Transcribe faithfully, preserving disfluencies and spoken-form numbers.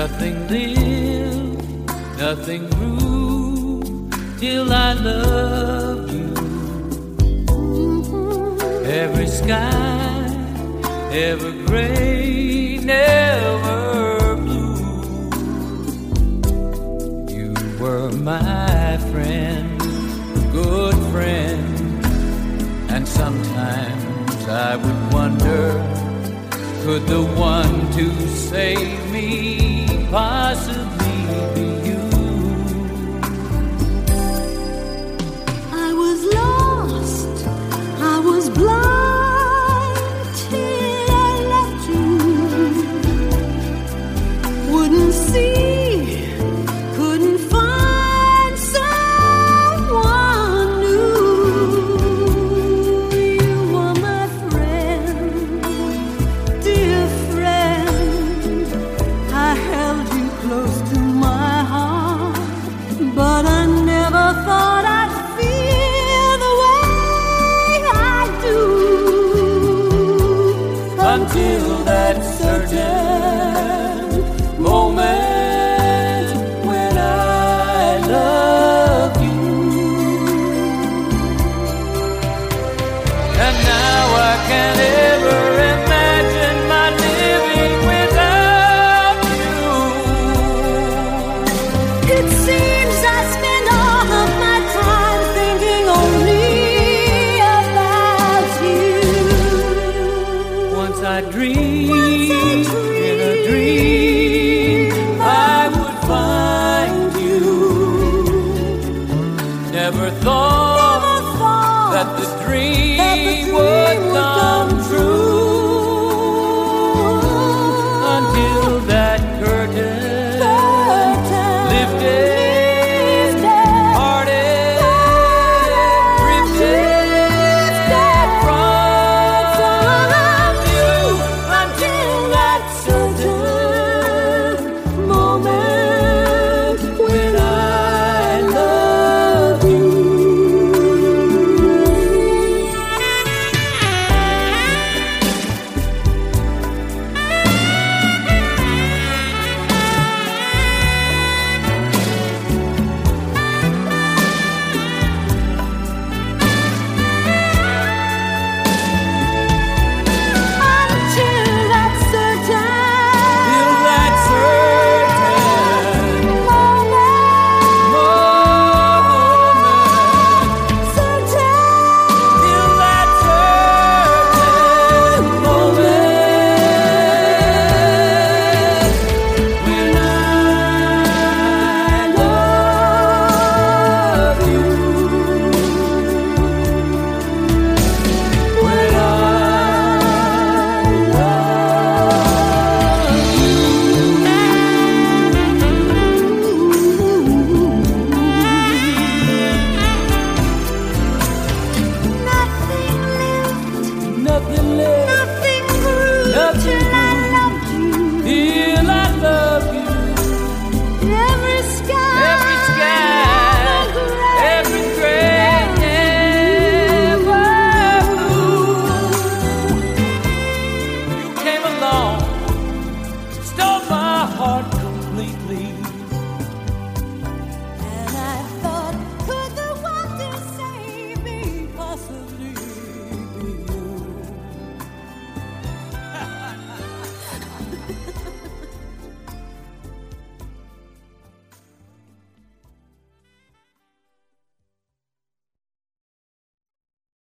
Nothing lived, nothing grew till I loved you. Every sky, ever gray, never blue. You were my friend, good friend, and sometimes I would wonder, could the one to save me possibly be you? I was lost, I was blind till I left you. Wouldn't see, couldn't find someone new. You were my friend, dear friend. I held you close to my heart, but I never thought I'd feel the way I do Until that certain moment when I loved you. And now I can't ever imagine my living without you. It seems I spend all of my time thinking only about you. Once I dreamed, in a dream, I would find you. Never thought Never thought that the dream that the dream would would come come true.